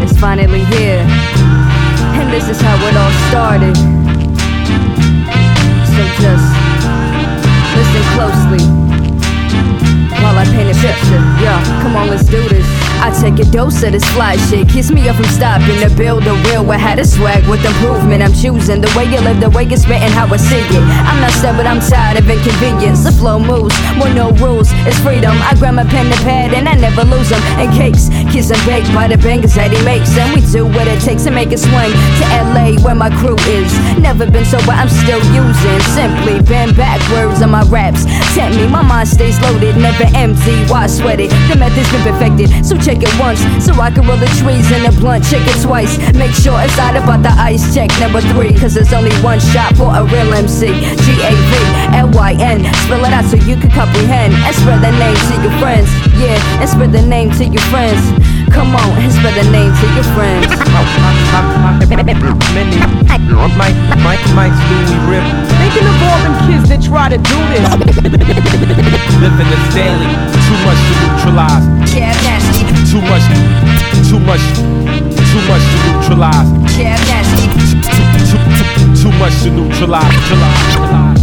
is finally here, and this is how it all started. So just listen closely while I paint a picture. Yo, come on, let's do this. I take a dose of this fly shit, keeps me up from stopping to build a real. I had a swag with improvement. I'm choosing the way you live, the way you spit, and how I see it. I'm not sad, but I'm tired of inconvenience. The flow moves, with no rules, it's freedom. I grab my pen and pad and I never lose them. And cakes, kiss and bake by the bangers that he makes. And we do what it takes to make it swing to LA where my crew is. Never been sober, I'm still using. Simply been backwards on my raps. Tempt me, my mind stays loaded, never empty. Why sweat it? The method's been perfected, so check it once, so I can roll the trees in a blunt. Check it twice, make sure it's not about the ice. Check number 3, cause there's only one shot for a real MC. GAVLYN, spell it out so you can comprehend. And spread the name to your friends. Yeah, and spread the name to your friends. Come on, and spread the name to your friends. Mike's Louis Rip. Thinking of all them kids that try to do this. Living this daily, too much to neutralize. Yeah, nasty. Too much to neutralize. Yeah, nasty. Too much to neutralize.